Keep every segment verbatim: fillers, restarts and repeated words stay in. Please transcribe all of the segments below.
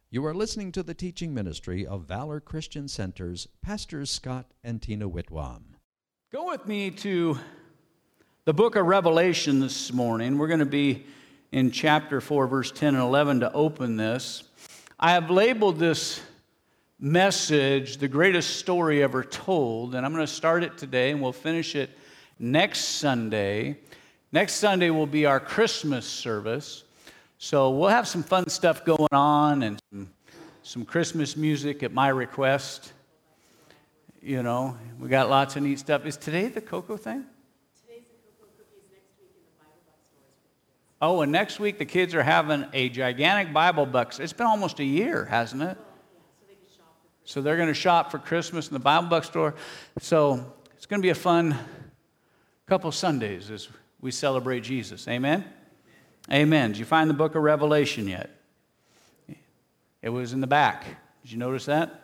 You are listening to the teaching ministry of Valor Christian Center's Pastors Scott and Tina Whitwam. Go with me to the book of Revelation this morning. We're going to be in chapter four, verse ten and eleven to open this. I have labeled this message, The Greatest Story Ever Told, and I'm going to start it today, and we'll finish it next Sunday. Next Sunday will be our Christmas service. So we'll have some fun stuff going on and some, some Christmas music at my request. You know, we got lots of neat stuff. Is today the cocoa thing? Today's the cocoa cookies. Next week in the Bible bookstores for kids. Oh, and next week the kids are having a gigantic Bible book. It's been almost a year, hasn't it? Oh, yeah, so they can shop for Christmas. So they're going to shop for Christmas in the Bible bookstore. So it's going to be a fun couple Sundays as we celebrate Jesus. Amen? Amen. Did you find the book of Revelation yet? It was in the back. Did you notice that?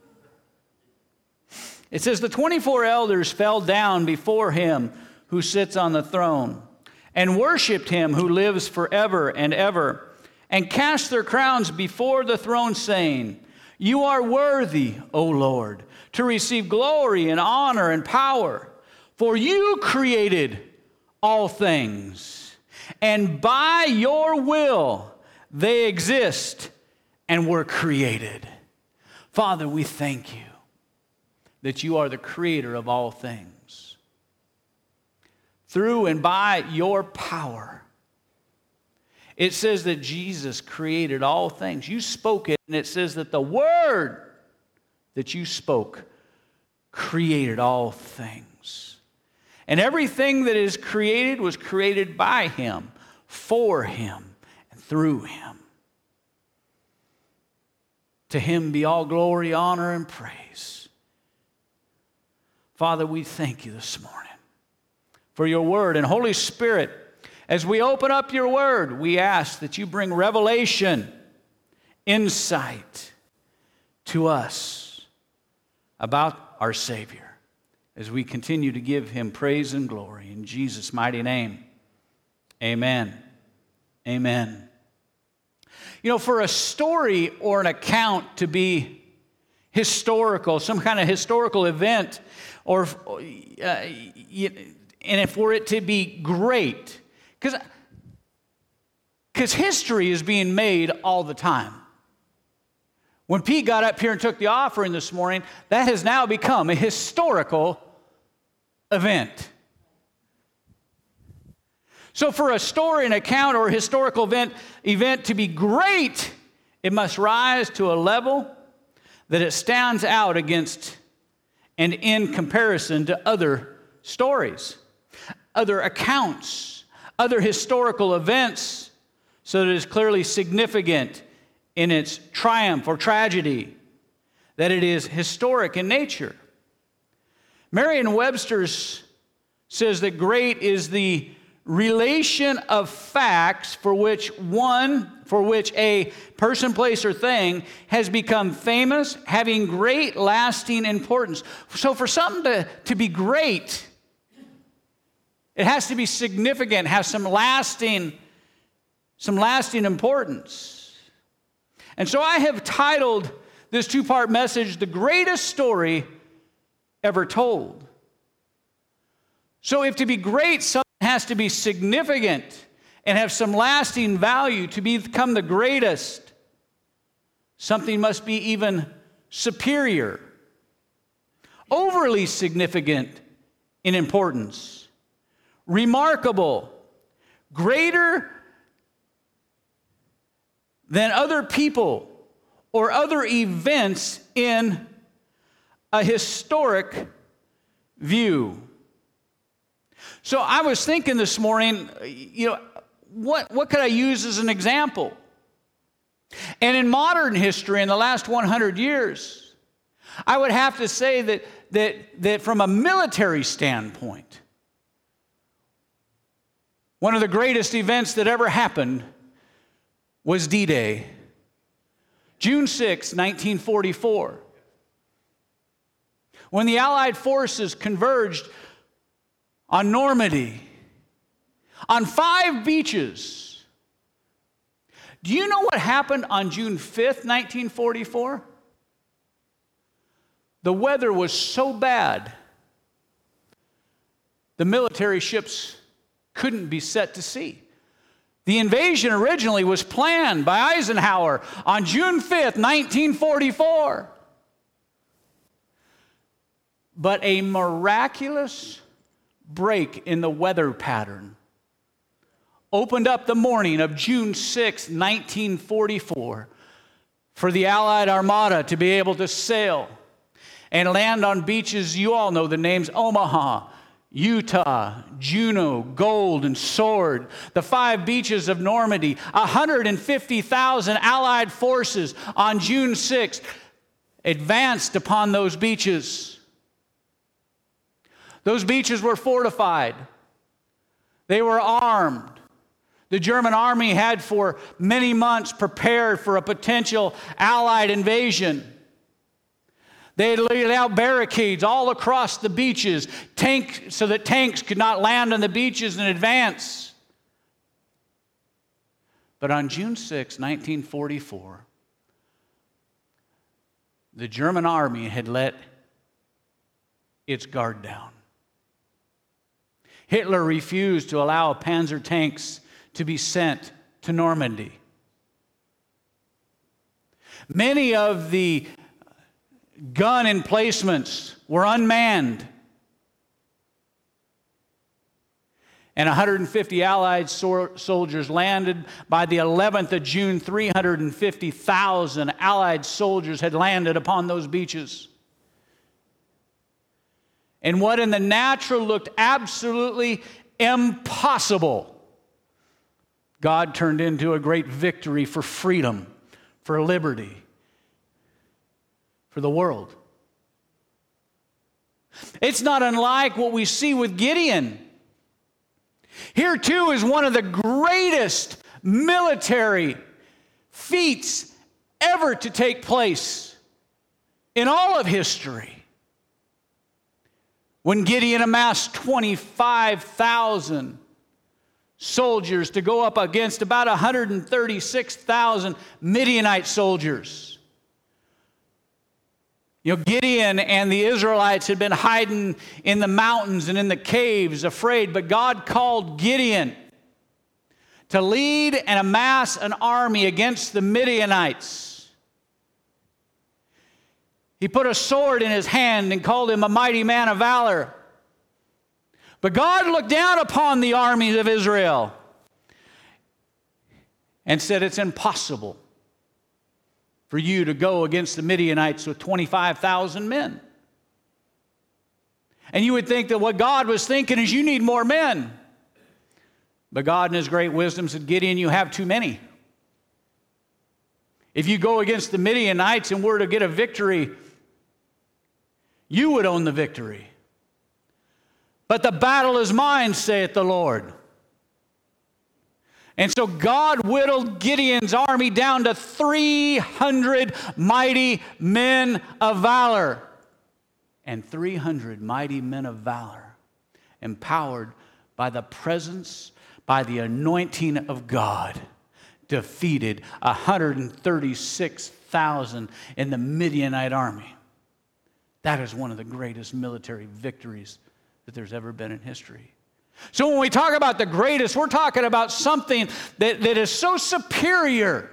It says, the twenty-four elders fell down before him who sits on the throne and worshiped him who lives forever and ever and cast their crowns before the throne, saying, you are worthy, O Lord, to receive glory and honor and power, for you created all things. And by your will they exist and were created. Father, we thank you that you are the creator of all things. Through and by your power, it says that Jesus created all things. You spoke it, and it says that the word that you spoke created all things. And everything that is created was created by him, for him, and through him. To him be all glory, honor, and praise. Father, we thank you this morning for your word. And Holy Spirit, as we open up your word, we ask that you bring revelation, insight to us about our Savior, as we continue to give him praise and glory. In Jesus' mighty name, amen. Amen. You know, for a story or an account to be historical, some kind of historical event, or uh, and for it to be great, because because history is being made all the time. When Pete got up here and took the offering this morning, that has now become a historical event. So for a story, an account, or a historical event, event to be great, it must rise to a level that it stands out against and in comparison to other stories, other accounts, other historical events, so that it is clearly significant in its triumph or tragedy, that it is historic in nature. Merriam-Webster's says that great is the relation of facts for which one, for which a person, place, or thing has become famous, having great lasting importance. So for something to, to be great, it has to be significant, have some lasting, some lasting importance. And so I have titled this two-part message, The Greatest Story Ever Told. So if to be great, something has to be significant and have some lasting value. To become the greatest, something must be even superior, overly significant in importance, remarkable, greater than other people or other events in a historic view. So I was thinking this morning, you know, what, what could I use as an example? And in modern history, in the last one hundred years, I would have to say that, that, that from a military standpoint, one of the greatest events that ever happened was D-Day, June sixth, nineteen forty-four. When the Allied forces converged on Normandy, on five beaches, Do you know what happened on June fifth, nineteen forty-four? The weather was so bad, the military ships couldn't be set to sea. The invasion originally was planned by Eisenhower on June fifth, nineteen forty-four. But a miraculous break in the weather pattern opened up the morning of June sixth, nineteen forty-four, for the Allied Armada to be able to sail and land on beaches. You all know the names: Omaha, Utah, Juneau, Gold, and Sword. The five beaches of Normandy. one hundred fifty thousand Allied forces on June sixth advanced upon those beaches. Those beaches were fortified. They were armed. The German army had for many months prepared for a potential Allied invasion. They had laid out barricades all across the beaches, tank, so that tanks could not land on the beaches in advance. But on June sixth, nineteen forty-four, the German army had let its guard down. Hitler refused to allow panzer tanks to be sent to Normandy. Many of the gun emplacements were unmanned. And one hundred fifty Allied so- soldiers landed. By the eleventh of June, three hundred fifty thousand Allied soldiers had landed upon those beaches. And what in the natural looked absolutely impossible, God turned into a great victory for freedom, for liberty, for the world. It's not unlike what we see with Gideon. Here too is one of the greatest military feats ever to take place in all of history. When Gideon amassed twenty-five thousand soldiers to go up against about one hundred thirty-six thousand Midianite soldiers. You know, Gideon and the Israelites had been hiding in the mountains and in the caves, afraid, but God called Gideon to lead and amass an army against the Midianites. He put a sword in his hand and called him a mighty man of valor. But God looked down upon the armies of Israel and said, it's impossible for you to go against the Midianites with twenty-five thousand men. And you would think that what God was thinking is, you need more men. But God in his great wisdom said, Gideon, you have too many. If you go against the Midianites and were to get a victory, you would own the victory. But the battle is mine, saith the Lord. And so God whittled Gideon's army down to three hundred mighty men of valor. And three hundred mighty men of valor, empowered by the presence, by the anointing of God, defeated one hundred thirty-six thousand in the Midianite army. That is one of the greatest military victories that there's ever been in history. So when we talk about the greatest, we're talking about something that, that is so superior,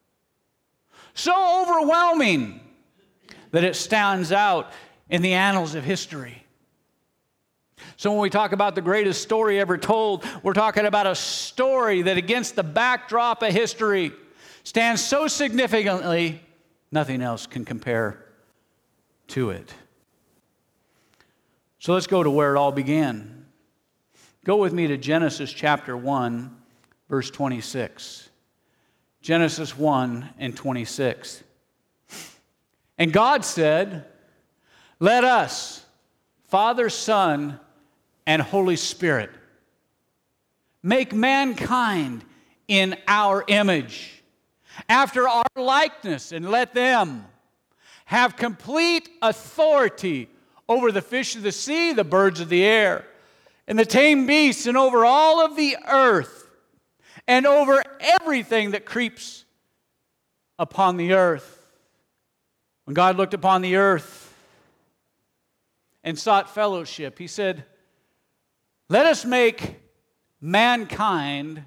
so overwhelming, that it stands out in the annals of history. So when we talk about the greatest story ever told, we're talking about a story that, against the backdrop of history, stands so significantly, nothing else can compare to it. So let's go to where it all began. Go with me to Genesis chapter one, verse twenty-six. Genesis one and twenty-six. And God said, let us, Father, Son, and Holy Spirit, make mankind in our image, after our likeness, and let them have complete authority over the fish of the sea, the birds of the air, and the tame beasts, and over all of the earth, and over everything that creeps upon the earth. When God looked upon the earth and sought fellowship, He said, let us make mankind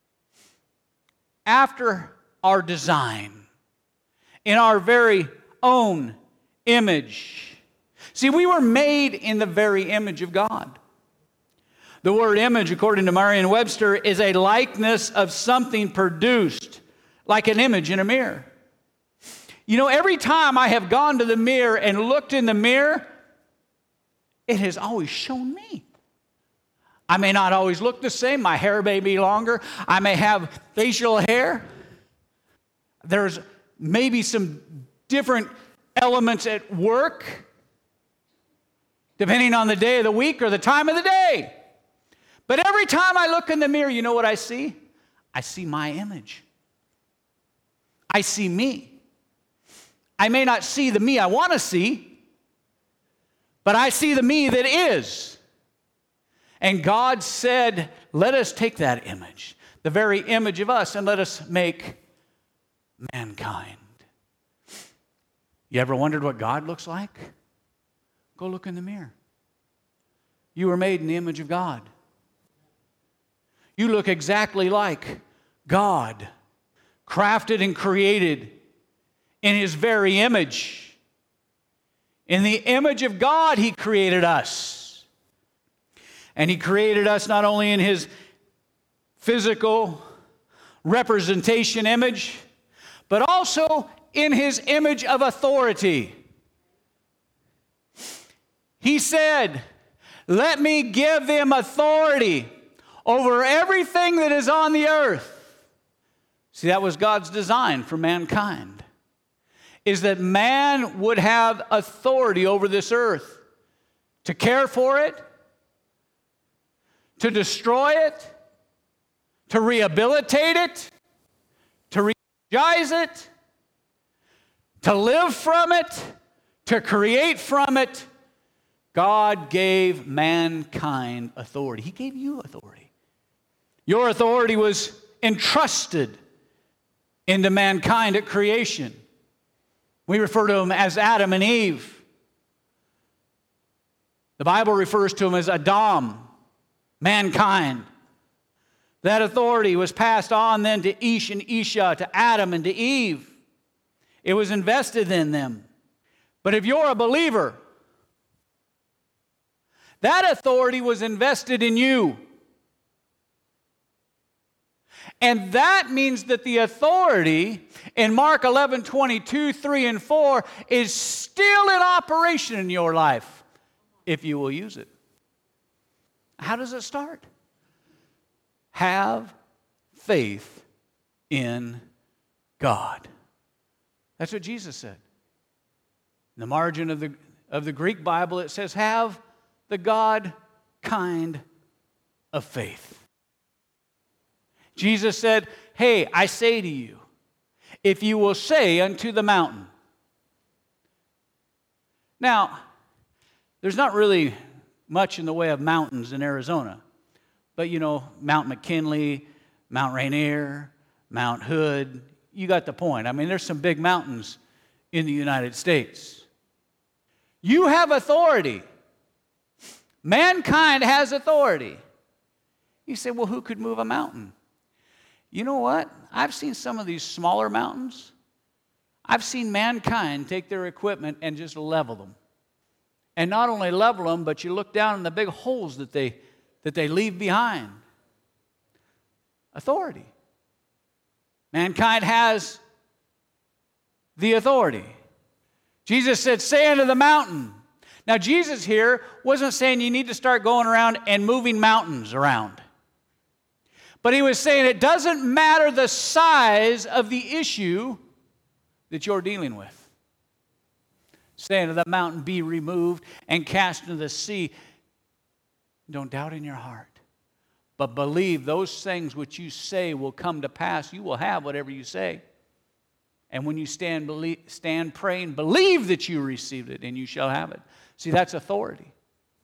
after our design, in our very own image. See, we were made in the very image of God. The word image, according to Merriam-Webster, is a likeness of something produced, like an image in a mirror. You know, every time I have gone to the mirror and looked in the mirror, it has always shown me. I may not always look the same. My hair may be longer. I may have facial hair. There's maybe some different elements at work, depending on the day of the week or the time of the day. But every time I look in the mirror, you know what I see? I see my image. I see me. I may not see the me I want to see, but I see the me that is. And God said, let us take that image, the very image of us, and let us make mankind. You ever wondered what God looks like? Go look in the mirror. You were made in the image of God. You look exactly like God, crafted and created in His very image. In the image of God, He created us. And He created us not only in His physical representation image, but also in His image of authority. He said, let me give them authority over everything that is on the earth. See, that was God's design for mankind, is that man would have authority over this earth, to care for it, to destroy it, to rehabilitate it, to re-energize it, to live from it, to create from it. God gave mankind authority. He gave you authority. Your authority was entrusted into mankind at creation. We refer to them as Adam and Eve. The Bible refers to them as Adam, mankind. That authority was passed on then to Ish and Isha, to Adam and to Eve. It was invested in them. But if you're a believer, that authority was invested in you. And that means that the authority in Mark eleven, twenty-two, three, and four is still in operation in your life if you will use it. How does it start? Have faith in God. That's what Jesus said. In the margin of the, of the Greek Bible, it says, have the God kind of faith. Jesus said, hey, I say to you, if you will say unto the mountain. Now, there's not really much in the way of mountains in Arizona. But, you know, Mount McKinley, Mount Rainier, Mount Hood, you got the point. I mean, there's some big mountains in the United States. You have authority. Mankind has authority. You say, well, who could move a mountain? You know what? I've seen some of these smaller mountains. I've seen mankind take their equipment and just level them. And not only level them, but you look down in the big holes that they, that they leave behind. Authority. Mankind has the authority. Jesus said, say unto the mountain. Now, Jesus here wasn't saying you need to start going around and moving mountains around. But he was saying it doesn't matter the size of the issue that you're dealing with. Say unto the mountain, be removed and cast into the sea. Don't doubt in your heart, but believe those things which you say will come to pass. You will have whatever you say. And when you stand, believe, stand praying, believe that you received it and you shall have it. See, that's authority.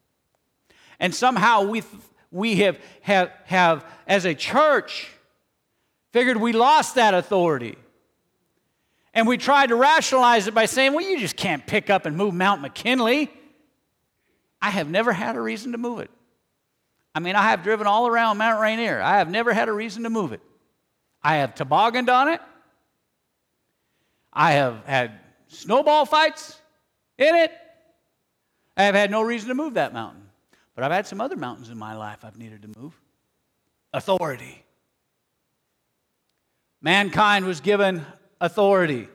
And somehow we we have, have, have, as a church, Figured we lost that authority. And we tried to rationalize it by saying, well, you just can't pick up and move Mount McKinley. I have never had a reason to move it. I mean, I have driven all around Mount Rainier. I have never had a reason to move it. I have tobogganed on it. I have had snowball fights in it. I have had no reason to move that mountain. But I've had some other mountains in my life I've needed to move. Authority. Mankind was given authority.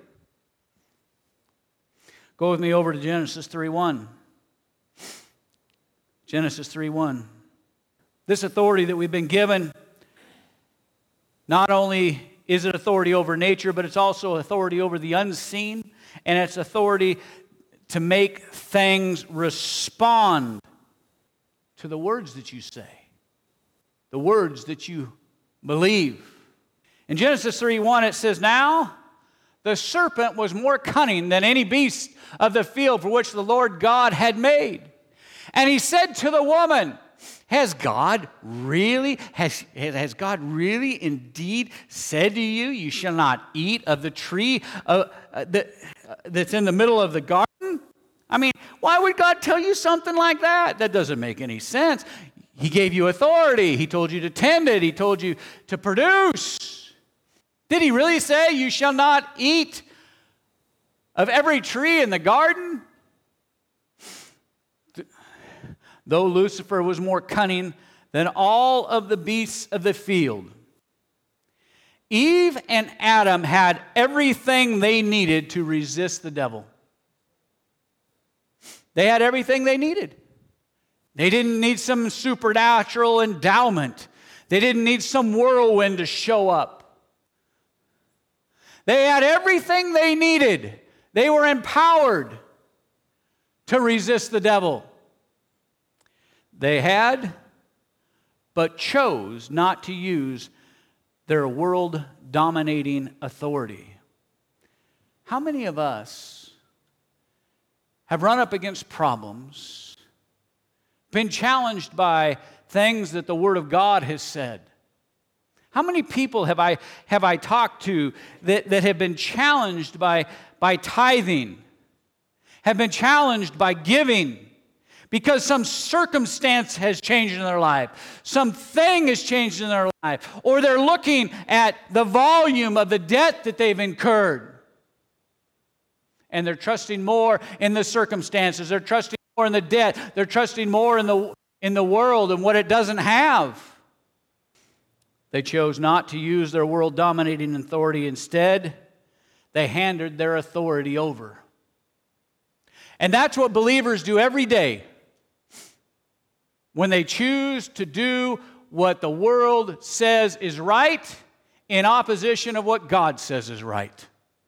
Go with me over to Genesis three one. Genesis three one. This authority that we've been given, not only is it authority over nature, but it's also authority over the unseen, and it's authority to make things respond to the words that you say, the words that you believe. In Genesis three one, it says, now the serpent was more cunning than any beast of the field for which the Lord God had made. And he said to the woman, Has God really, has, has God really indeed said to you, you shall not eat of the tree uh, uh, that, uh, that's in the middle of the garden? I mean, why would God tell you something like that? That doesn't make any sense. He gave you authority. He told you to tend it. He told you to produce. Did he really say you shall not eat of every tree in the garden? Though Lucifer was more cunning than all of the beasts of the field, Eve and Adam had everything they needed to resist the devil. They had everything they needed. They didn't need some supernatural endowment. They didn't need some whirlwind to show up. They had everything they needed. They were empowered to resist the devil. They had, but chose not to use their world-dominating authority. How many of us have run up against problems, been challenged by things that the Word of God has said? How many people have I, have I talked to that, that have been challenged by, by tithing, have been challenged by giving, because some circumstance has changed in their life, something has changed in their life, or they're looking at the volume of the debt that they've incurred, and they're trusting more in the circumstances, they're trusting more in the debt, they're trusting more in the, in the world and what it doesn't have. They chose not to use their world-dominating authority. Instead, they handed their authority over. And that's what believers do every day. When they choose to do what the world says is right in opposition of what God says is right.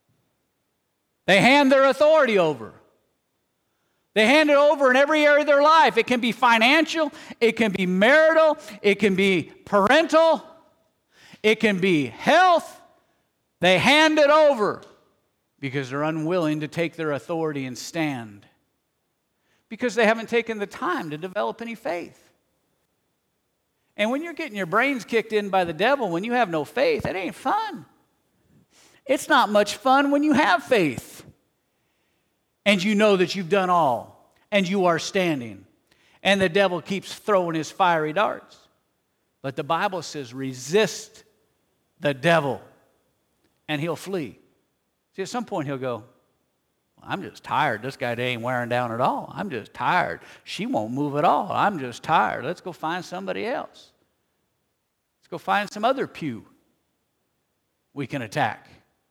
They hand their authority over. They hand it over in every area of their life. It can be financial, it can be marital, it can be parental, it can be health. They hand it over because they're unwilling to take their authority and stand. Because they haven't taken the time to develop any faith. And when you're getting your brains kicked in by the devil, when you have no faith, it ain't fun. It's not much fun when you have faith. And you know that you've done all. And you are standing. And the devil keeps throwing his fiery darts. But the Bible says, resist the devil, and he'll flee. See, at some point he'll go, I'm just tired. This guy ain't wearing down at all. I'm just tired. She won't move at all. I'm just tired. Let's go find somebody else. Let's go find some other pew we can attack.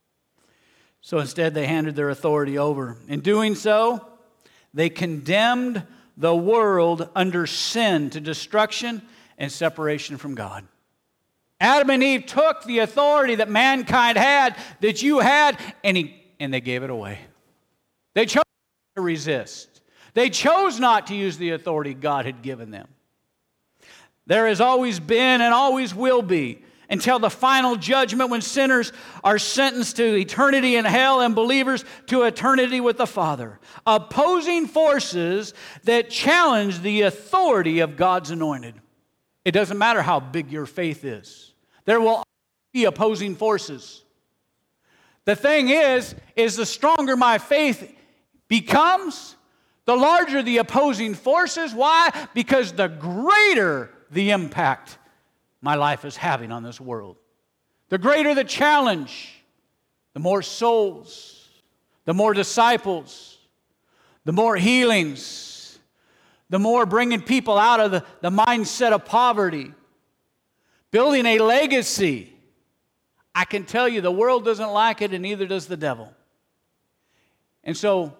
So instead, they handed their authority over. In doing so, they condemned the world under sin to destruction and separation from God. Adam and Eve took the authority that mankind had, that you had, and, he, and they gave it away. They chose to resist. They chose not to use the authority God had given them. There has always been and always will be, until the final judgment when sinners are sentenced to eternity in hell and believers to eternity with the Father, opposing forces that challenge the authority of God's anointed. It doesn't matter how big your faith is. There will be opposing forces. The thing is, is the stronger my faith becomes, the larger the opposing forces. Why? Because the greater the impact my life is having on this world. The greater the challenge, the more souls, the more disciples, the more healings, the more bringing people out of the, the mindset of poverty, building a legacy. I can tell you the world doesn't like it, and neither does the devil. And so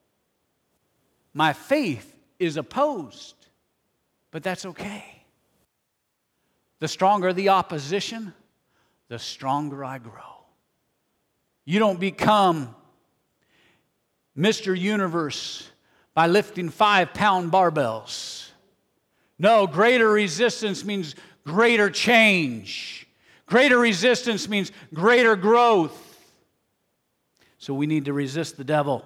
my faith is opposed, but that's okay. The stronger the opposition, the stronger I grow. You don't become Mister Universe by lifting five-pound barbells. No, greater resistance means greater change. Greater resistance means greater growth. So we need to resist the devil.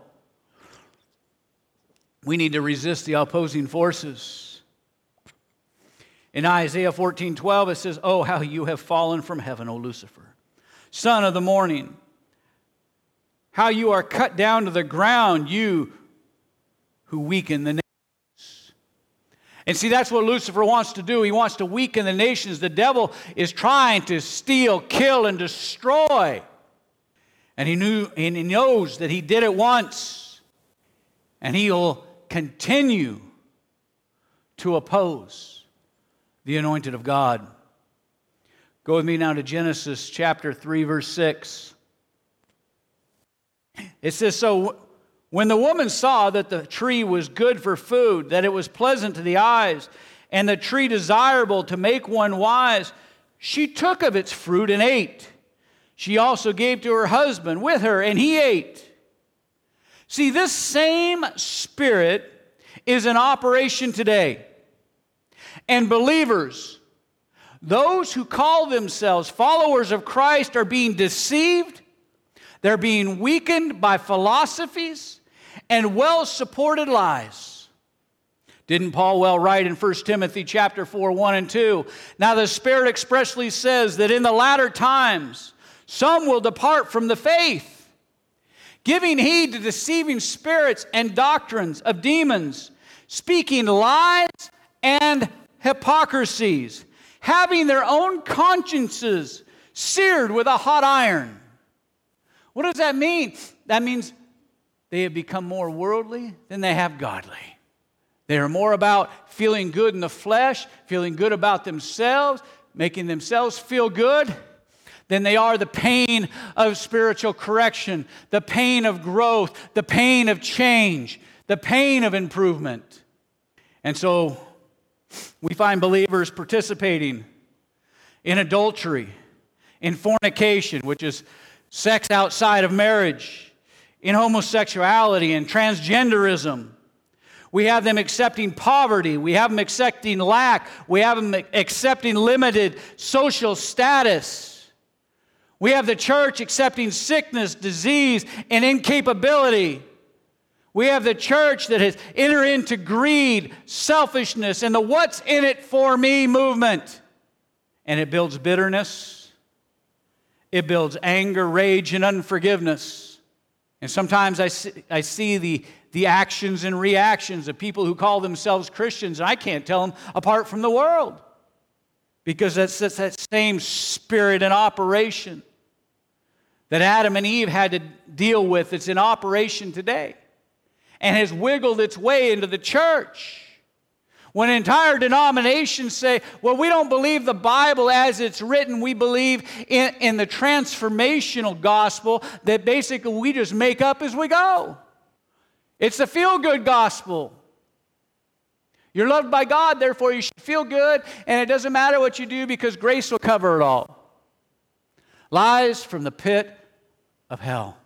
We need to resist the opposing forces. In Isaiah fourteen twelve, it says, "Oh, how you have fallen from heaven, O Lucifer, son of the morning. How you are cut down to the ground, you who weaken the nations." And see, that's what Lucifer wants to do. He wants to weaken the nations. The devil is trying to steal, kill, and destroy. And he knew, and he knows that he did it once. And he'll continue to oppose the anointed of God. Go with me now to Genesis chapter three, verse six. It says, "So when the woman saw that the tree was good for food, that it was pleasant to the eyes, and the tree desirable to make one wise, she took of its fruit and ate. She also gave to her husband with her, and he ate." See, this same spirit is in operation today. And believers, those who call themselves followers of Christ, are being deceived. They're being weakened by philosophies and well-supported lies. Didn't Paul well write in First Timothy chapter four, one and two, "Now the Spirit expressly says that in the latter times some will depart from the faith, giving heed to deceiving spirits and doctrines of demons, speaking lies and hypocrisies, having their own consciences seared with a hot iron." What does that mean? That means they have become more worldly than they have godly. They are more about feeling good in the flesh, feeling good about themselves, making themselves feel good, than they are the pain of spiritual correction, the pain of growth, the pain of change, the pain of improvement. And so we find believers participating in adultery, in fornication, which is sex outside of marriage, in homosexuality and transgenderism. We have them accepting poverty. We have them accepting lack. We have them accepting limited social status. We have the church accepting sickness, disease, and incapability. We have the church that has entered into greed, selfishness, and the "what's in it for me" movement. And it builds bitterness. It builds anger, rage, and unforgiveness. And sometimes I see, I see the, the actions and reactions of people who call themselves Christians, and I can't tell them apart from the world. Because that's, that's that same spirit in operation that Adam and Eve had to deal with. It's in operation today and has wiggled its way into the church. When entire denominations say, well, we don't believe the Bible as it's written. We believe in, in the transformational gospel that basically we just make up as we go. It's the feel-good gospel. You're loved by God, therefore you should feel good, and it doesn't matter what you do because grace will cover it all. Lies from the pit of hell.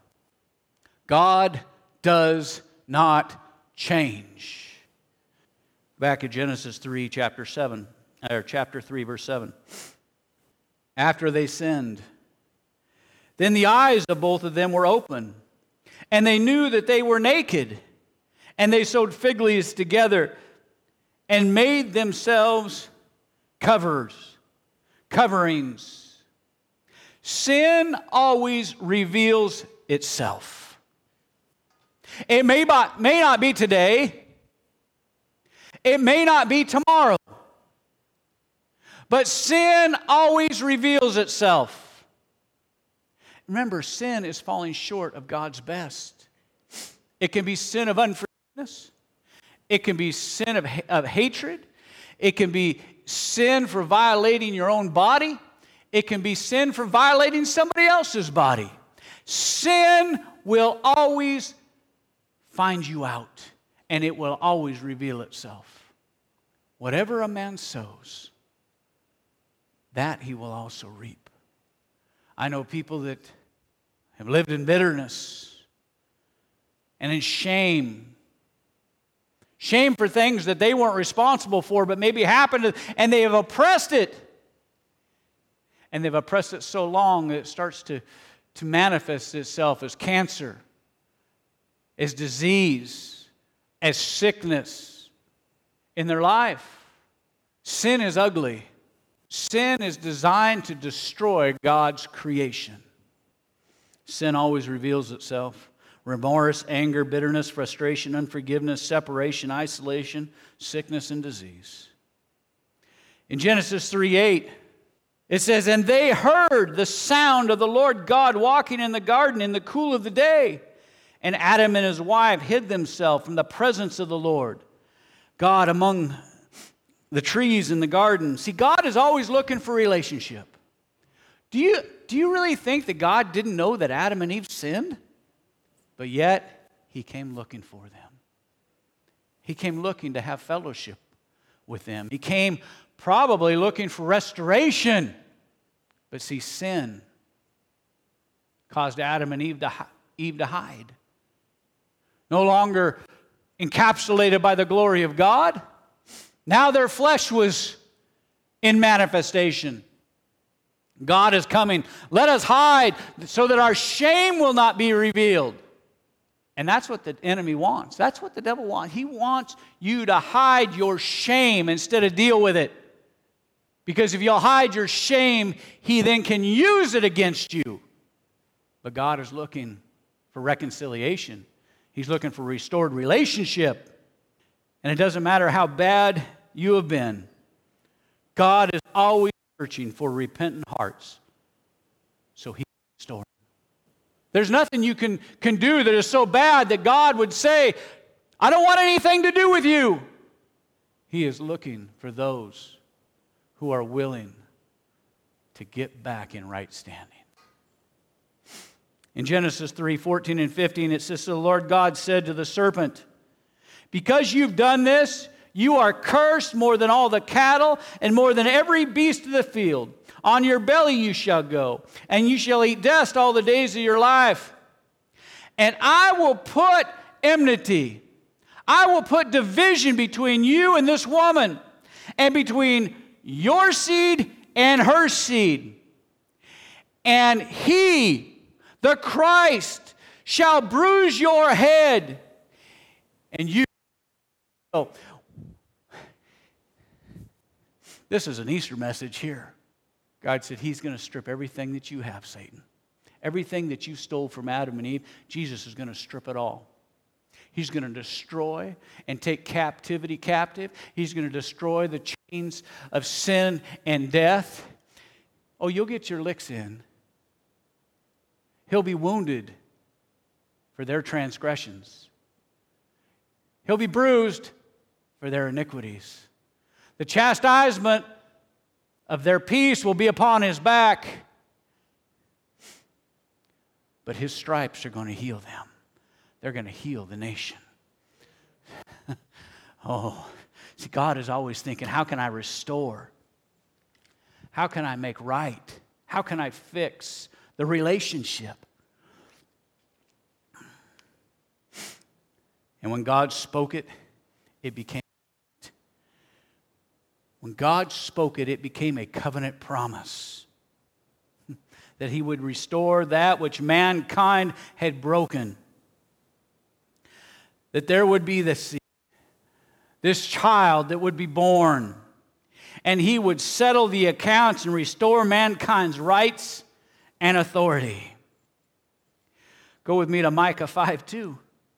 God does not change. Back in Genesis three, chapter seven, or chapter three, verse seven. After they sinned, then the eyes of both of them were open, and they knew that they were naked, and they sewed fig leaves together and made themselves covers, coverings. Sin always reveals itself. It may not, may not be today. It may not be tomorrow. But sin always reveals itself. Remember, sin is falling short of God's best. It can be sin of unforgiveness. It can be sin of, of hatred. It can be sin for violating your own body. It can be sin for violating somebody else's body. Sin will always find you out, and it will always reveal itself. Whatever a man sows, that he will also reap. I know people that have lived in bitterness and in shame. Shame for things that they weren't responsible for, but maybe happened, and they have oppressed it. And they've oppressed it so long that it starts to, to manifest itself as cancer, as disease, as sickness in their life. Sin is ugly. Sin is designed to destroy God's creation. Sin always reveals itself. Remorse, anger, bitterness, frustration, unforgiveness, separation, isolation, sickness, and disease. In Genesis three eight, it says, "And they heard the sound of the Lord God walking in the garden in the cool of the day. And Adam and his wife hid themselves from the presence of the Lord God among the trees in the garden." See, God is always looking for relationship. Do you, do you really think that God didn't know that Adam and Eve sinned? But yet, He came looking for them. He came looking to have fellowship with them. He came probably looking for restoration. But see, sin caused Adam and Eve to, Eve to hide. No longer encapsulated by the glory of God. Now their flesh was in manifestation. God is coming. Let us hide so that our shame will not be revealed. And that's what the enemy wants. That's what the devil wants. He wants you to hide your shame instead of deal with it. Because if you'll hide your shame, he then can use it against you. But God is looking for reconciliation. He's looking for restored relationship. And it doesn't matter how bad you have been. God is always searching for repentant hearts. So He can restore. There's nothing you can, can do that is so bad that God would say, "I don't want anything to do with you." He is looking for those who are willing to get back in right standing. In Genesis three fourteen and fifteen, it says, "The Lord God said to the serpent, 'Because you've done this, you are cursed more than all the cattle and more than every beast of the field. On your belly you shall go, and you shall eat dust all the days of your life. And I will put enmity, I will put division between you and this woman, and between your seed and her seed. And he, the Christ, shall bruise your head, and you..." Oh, this is an Easter message here. God said He's going to strip everything that you have, Satan. Everything that you stole from Adam and Eve, Jesus is going to strip it all. He's going to destroy and take captivity captive. He's going to destroy the chains of sin and death. Oh, you'll get your licks in. He'll be wounded for their transgressions. He'll be bruised for their iniquities. The chastisement of their peace will be upon His back. But His stripes are going to heal them. They're going to heal the nation. Oh, see, God is always thinking, how can I restore? How can I make right? How can I fix the relationship? And when God spoke it, it became When God spoke it, it became a covenant promise that He would restore that which mankind had broken. That there would be this, this child that would be born, and He would settle the accounts and restore mankind's rights and authority. Go with me to Micah five two.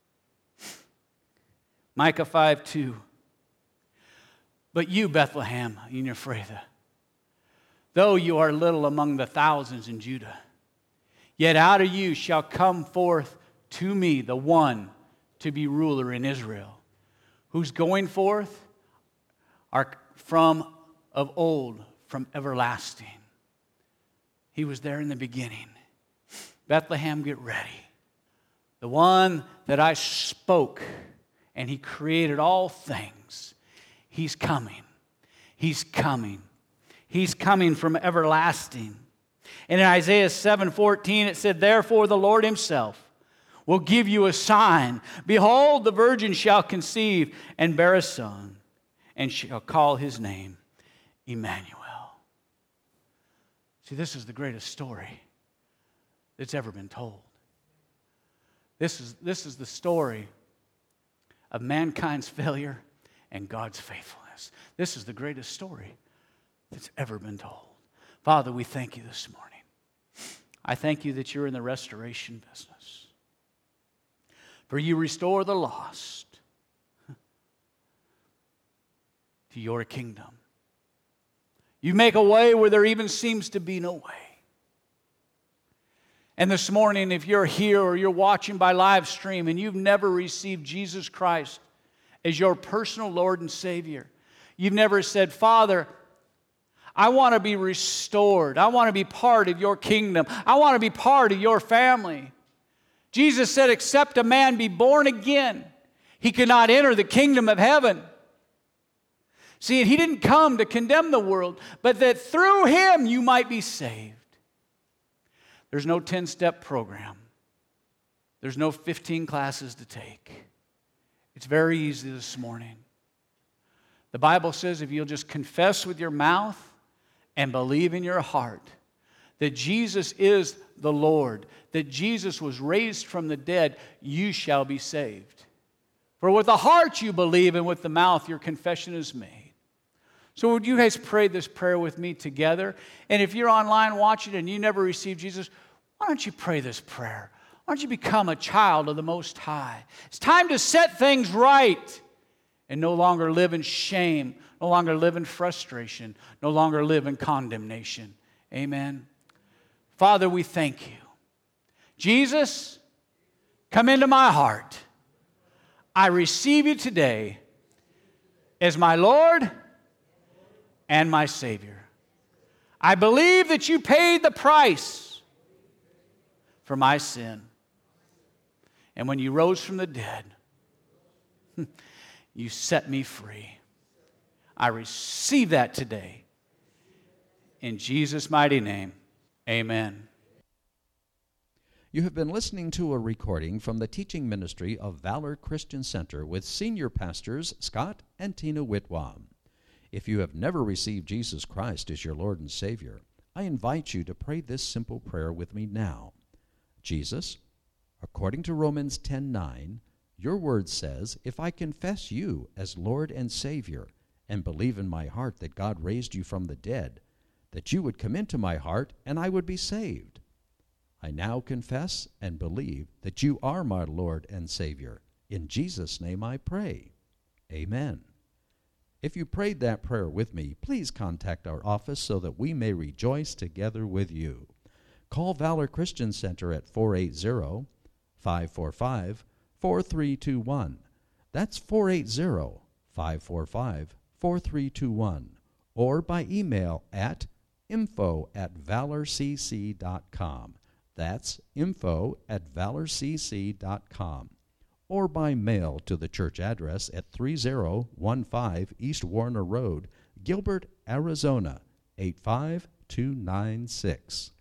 Micah five two. But you, Bethlehem, in Ephrathah, though you are little among the thousands in Judah, yet out of you shall come forth to me the one to be ruler in Israel, whose going forth are from of old, from everlasting. He was there in the beginning. Bethlehem, get ready. The one that I spoke, and he created all things. He's coming. He's coming. He's coming from everlasting. And in Isaiah seven fourteen, it said, therefore the Lord himself will give you a sign. Behold, the virgin shall conceive and bear a son, and shall call his name Emmanuel. See, this is the greatest story that's ever been told. This is, this is the story of mankind's failure and God's faithfulness. This is the greatest story that's ever been told. Father, we thank you this morning. I thank you that you're in the restoration business. For you restore the lost to your kingdom. You make a way where there even seems to be no way. And this morning, if you're here or you're watching by live stream and you've never received Jesus Christ as your personal Lord and Savior, you've never said, Father, I want to be restored. I want to be part of your kingdom. I want to be part of your family. Jesus said, except a man be born again, he cannot enter the kingdom of heaven. See, he didn't come to condemn the world, but that through him you might be saved. There's no ten-step program. There's no fifteen classes to take. It's very easy this morning. The Bible says if you'll just confess with your mouth and believe in your heart that Jesus is the Lord, that Jesus was raised from the dead, you shall be saved. For with the heart you believe and with the mouth your confession is made. So would you guys pray this prayer with me together? And if you're online watching and you never received Jesus, why don't you pray this prayer? Why don't you become a child of the Most High? It's time to set things right and no longer live in shame, no longer live in frustration, no longer live in condemnation. Amen. Father, we thank you. Jesus, come into my heart. I receive you today as my Lord and my Savior. I believe that you paid the price for my sin. And when you rose from the dead, you set me free. I receive that today. In Jesus' mighty name, amen. You have been listening to a recording from the teaching ministry of Valor Christian Center with senior pastors Scott and Tina Whitwam. If you have never received Jesus Christ as your Lord and Savior, I invite you to pray this simple prayer with me now. Jesus, according to Romans ten nine, your word says, if I confess you as Lord and Savior and believe in my heart that God raised you from the dead, that you would come into my heart and I would be saved. I now confess and believe that you are my Lord and Savior. In Jesus' name I pray. Amen. If you prayed that prayer with me, please contact our office so that we may rejoice together with you. Call Valor Christian Center at four eight zero, five four five, four three two one. That's four eight zero, five four five, four three two one. Or by email at info at valor c c dot com. That's info at valor c c dot com. Or by mail to the church address at three zero one five East Warner Road, Gilbert, Arizona, eight five two nine six.